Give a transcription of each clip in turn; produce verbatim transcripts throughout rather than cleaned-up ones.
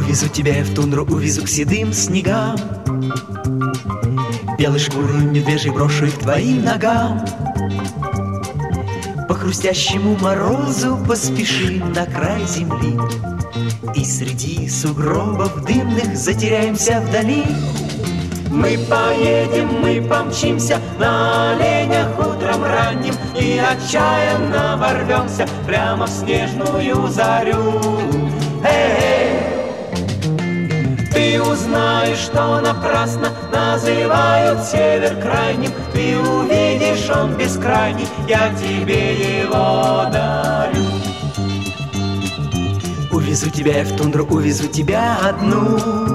Увезу тебя я в тундру, увезу к седым снегам, белой шкуру медвежий брошу и к твоим ногам. По хрустящему морозу поспешим на край земли, и среди сугробов дымных затеряемся вдали. Мы поедем, мы помчимся на оленях утром ранним, и отчаянно ворвемся прямо в снежную зарю. Эй, ты узнаешь, что напрасно называют север крайним, ты увидишь, он бескрайний, я тебе его дарю. Увезу тебя я в тундру, увезу тебя одну,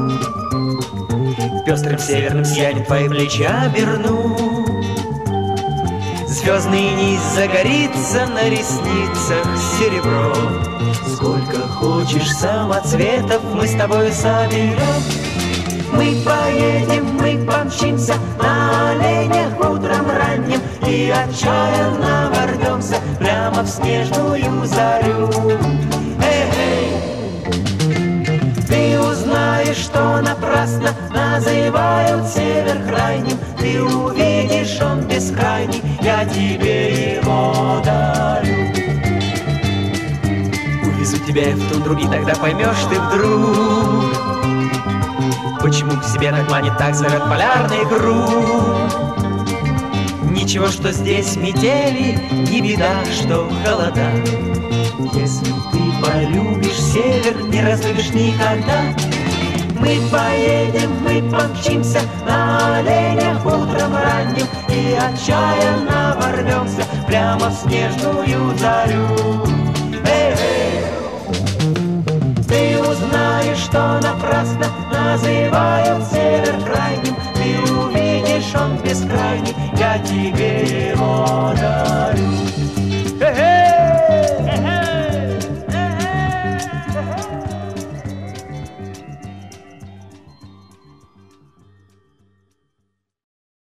пестрым северным сиянием твои плечи оберну. Звездный низ загорится на ресницах серебро. Сколько хочешь самоцветов мы с тобой соберем. Мы поедем, мы помчимся на оленях утром ранним, и отчаянно ворвемся прямо в снежную зарю. Эй, ты узнаешь, что напрасно называют север крайним, ты увидишь, он бескрайний, я тебе его дарю. Увезу тебя я в тундру, и тогда поймешь ты вдруг, почему к себе так манит, так зовет полярный круг. Ничего, что здесь метели, не беда, что холода. Если ты полюбишь север, не разлюбишь никогда. Мы поедем, мы помчимся на оленях утром ранним, и отчаянно ворвемся прямо в снежную зарю. Эй, ты узнаешь, что напрасно называют север крайним, ты увидишь, он бескрайний, я тебе его дарю.